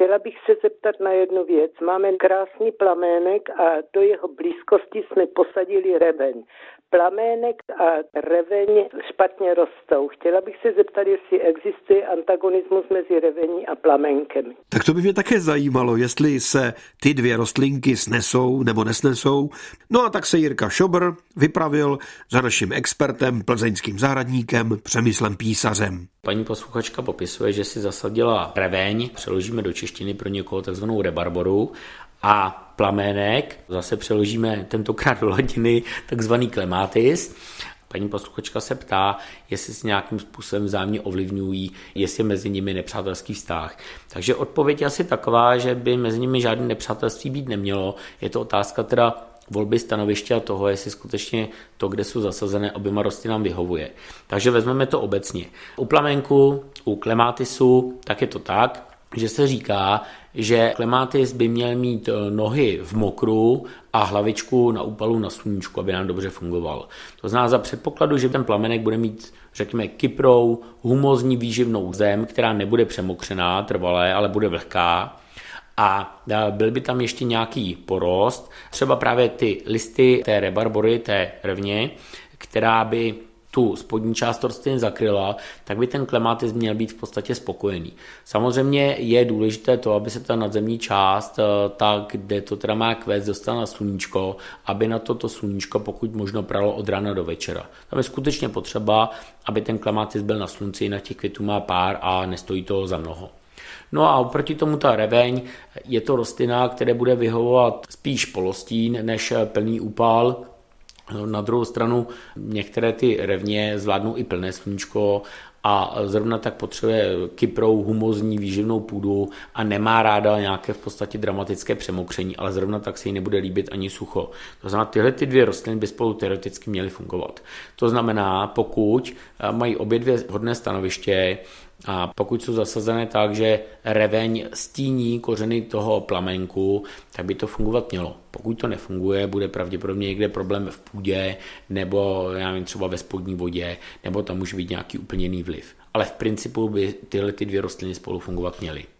Chtěla bych se zeptat na jednu věc. Máme krásný plamének a do jeho blízkosti jsme posadili reveň. Plamének a reveň špatně rostou. Chtěla bych se zeptat, jestli existuje antagonismus mezi revení a plamenkem. Tak to by mě také zajímalo, jestli se ty dvě rostlinky snesou nebo nesnesou. No a tak se Jirka Šobr vypravil za naším expertem, plzeňským zahradníkem Přemyslem Písařem. Paní posluchačka popisuje, že si zasadila reveň, přeložíme do češtiny pro někoho takzvanou rebarboru, a plamének, zase přeložíme tentokrát do latiny, takzvaný clematis. Paní posluchačka se ptá, jestli se nějakým způsobem vzájemně ovlivňují, jestli je mezi nimi nepřátelský vztah. Takže odpověď je asi taková, že by mezi nimi žádné nepřátelství být nemělo. Je to otázka teda volby stanoviště a toho, jestli skutečně to, kde jsou zasazené oběma rostlinám, vyhovuje. Takže vezmeme to obecně. U plamenku, u clematisu, tak je to tak, že se říká, že clematis by měl mít nohy v mokru a hlavičku na úpalu na sluníčku, aby nám dobře fungoval. To znamená za předpokladu, že ten plamenek bude mít, řekněme, kyprou, humózní výživnou zem, která nebude přemokřená trvalé, ale bude vlhká. A byl by tam ještě nějaký porost, třeba právě ty listy té rebarbory, té revně, která by tu spodní část rostliny zakryla, tak by ten clematis měl být v podstatě spokojený. Samozřejmě je důležité to, aby se ta nadzemní část, tak kde to teda má kvést, dostala na sluníčko, aby na to sluníčko pokud možno pralo od rána do večera. Tam je skutečně potřeba, aby ten clematis byl na slunci, jinak těch květů má pár a nestojí to za mnoho. No a oproti tomu ta reveň je to rostlina, které bude vyhovovat spíš polostín než plný úpal. Na druhou stranu některé ty revně zvládnou i plné sluníčko a zrovna tak potřebuje kyprou, humózní výživnou půdu a nemá ráda nějaké v podstatě dramatické přemokření, ale zrovna tak se jí nebude líbit ani sucho. To znamená, tyhle ty dvě rostliny by spolu teoreticky měly fungovat. To znamená, pokud mají obě dvě vhodné stanoviště a pokud jsou zasazené tak, že reveň stíní kořeny toho plamenku, tak by to fungovat mělo. Pokud to nefunguje, bude pravděpodobně někde problém v půdě nebo já nevím, třeba ve spodní vodě, nebo tam může být nějaký úplně jiný vliv. Ale v principu by tyhle ty dvě rostliny spolu fungovat měly.